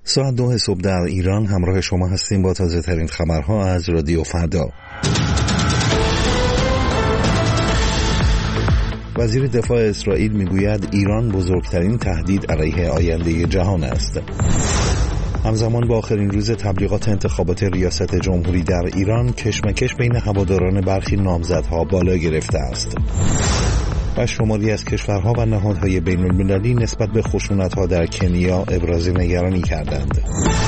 ساعت 2 صبح در ایران همراه شما هستیم با تازه ترین خبرها از رادیو فردا. وزیر دفاع اسرائیل میگوید ایران بزرگترین تهدید علیه آینده جهان است. همزمان با آخرین روز تبلیغات انتخابات ریاست جمهوری در ایران، کشمکش بین هواداران برخی نامزدها بالا گرفته است. و شماری از کشورها و نهادهای بین المللی نسبت به خشونت‌ها در کنیا ابراز نگرانی کردند.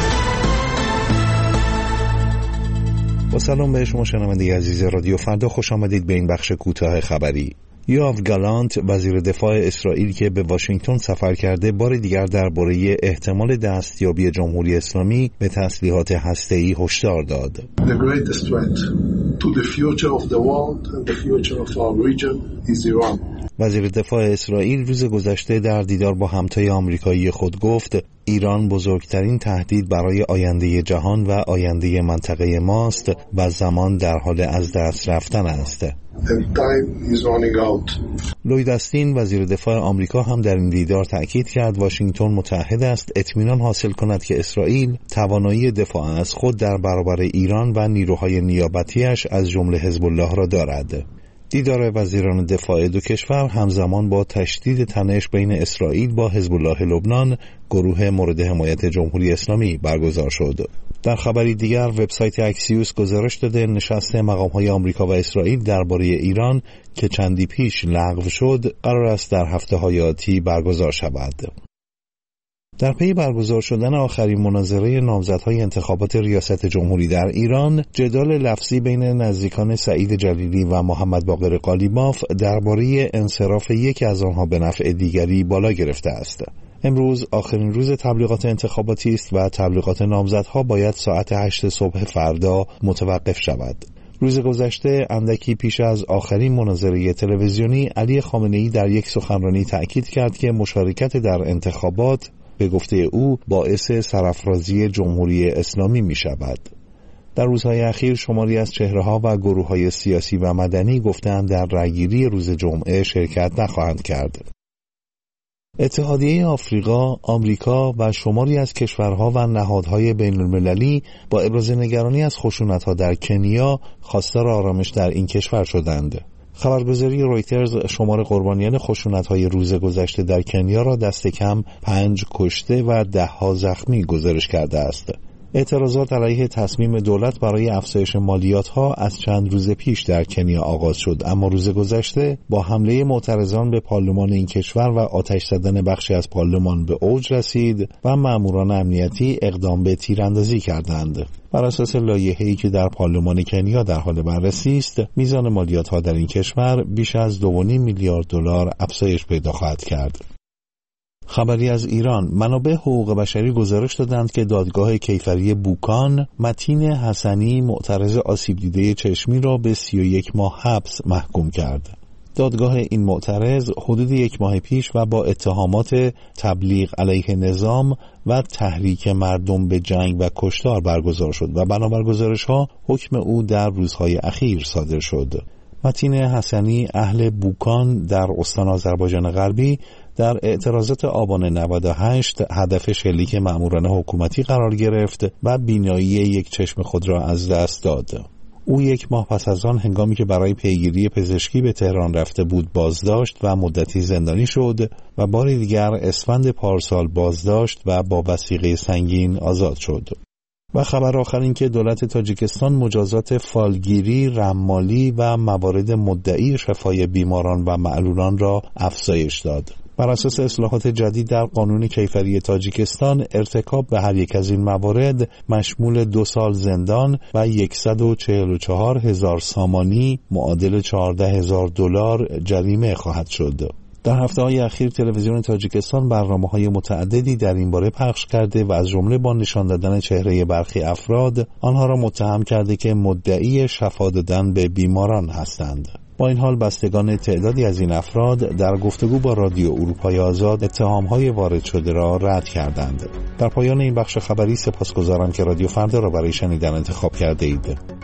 با سلام به شما شنونده عزیز رادیو فردا، خوش آمدید به این بخش کوتاه خبری. یوآف گالانت، وزیر دفاع اسرائیل که به واشنگتن سفر کرده، بار دیگر درباره احتمال دستیابی جمهوری اسلامی به تسلیحات هسته‌ای هشدار داد. The greatest threat to the future of the world and the future of our region is Iran. وزیر دفاع اسرائیل روز گذشته در دیدار با همتای آمریکایی خود گفت ایران بزرگترین تهدید برای آینده جهان و آینده منطقه ماست و زمان در حال از دست رفتن است. لوید استین، وزیر دفاع آمریکا، هم در این دیدار تأکید کرد واشنگتن متعهد است اطمینان حاصل کند که اسرائیل توانایی دفاع از خود در برابر ایران و نیروهای نیابتیش از جمله حزب الله را دارد. دیدار وزیران دفاع دو کشور همزمان با تشدید تنش بین اسرائیل با حزب الله لبنان، گروه مورد حمایت جمهوری اسلامی، برگزار شد. در خبری دیگر، وبسایت اکسیوس گزارش داده نشست مقام‌های آمریکا و اسرائیل درباره ایران که چندی پیش لغو شد، قرار است در هفته‌های آتی برگزار شود. در پی برگزار شدن آخرین مناظره نامزدهای انتخابات ریاست جمهوری در ایران، جدال لفظی بین نزدیکان سعید جلیلی و محمد باقر قالیباف درباره انصراف یکی از آنها به نفع دیگری بالا گرفته است. امروز آخرین روز تبلیغات انتخاباتی است و تبلیغات نامزدها باید ساعت 8 صبح فردا متوقف شود. روز گذشته، اندکی پیش از آخرین مناظره تلویزیونی، علی خامنه‌ای در یک سخنرانی تأکید کرد که مشارکت در انتخابات به گفته او باعث سرافرازی جمهوری اسلامی می شود. در روزهای اخیر شماری از چهره‌ها و گروه‌های سیاسی و مدنی گفتند در رأیگیری روز جمعه شرکت نخواهند کرد. اتحادیه آفریقا، آمریکا و شماری از کشورها و نهادهای بین‌المللی با ابراز نگرانی از خشونت‌ها در کنیا خواستار آرامش در این کشور شدند. خبرگزاری رویترز شمار قربانیان خشونت‌های روز گذشته در کنیا را دست کم 5 کشته و 10 زخمی گزارش کرده است. اعتراضات علیه تصمیم دولت برای افزایش مالیات‌ها از چند روز پیش در کنیا آغاز شد، اما روز گذشته با حمله معترضان به پارلمان این کشور و آتش زدن بخشی از پارلمان به اوج رسید و ماموران امنیتی اقدام به تیراندازی کردند. بر اساس لایحه‌ای که در پارلمان کنیا در حال بررسی است، میزان مالیات‌ها در این کشور بیش از 2.5 میلیارد دلار افزایش پیدا خواهد کرد. خبری از ایران، منابع حقوق بشری گزارش دادند که دادگاه کیفری بوکان، متین حسنی، معترض آسیب دیده چشمی را به 31 ماه حبس محکوم کرد. دادگاه این معترض حدود 1 ماه پیش و با اتهامات تبلیغ علیه نظام و تحریک مردم به جنگ و کشتار برگزار شد و بنابر گزارش‌ها حکم او در روزهای اخیر صادر شد. متین حسنی، اهل بوکان در استان آذربایجان غربی، در اعتراضات آبان 98 هدف شلیک ماموران حکومتی قرار گرفت و بینایی یک چشم خود را از دست داد. او 1 ماه پس از آن، هنگامی که برای پیگیری پزشکی به تهران رفته بود، بازداشت و مدتی زندانی شد و بار دیگر اسفند پارسال بازداشت و با وثیقه سنگین آزاد شد. و خبر آخر این که دولت تاجیکستان مجازات فالگیری، رمالی و موارد مدعی شفای بیماران و معلولان را افزایش داد. بر اساس اصلاحات جدید در قانون کیفری تاجیکستان، ارتکاب به هر یک از این موارد مشمول 2 سال زندان و 144,000 سامانی معادل 14,000 دلار جریمه خواهد شد. در هفته‌های اخیر تلویزیون تاجیکستان برنامه‌های متعددی در این باره پخش کرده و از جمله با نشان دادن چهره برخی افراد آنها را متهم کرده که مدعی شفا دادن به بیماران هستند. با این حال بستگان تعدادی از این افراد در گفتگو با رادیو اروپای آزاد اتهام‌های وارد شده را رد کردند. در پایان این بخش خبری سپاسگزارم که رادیو فردا را برای شنیدن انتخاب کرده اید.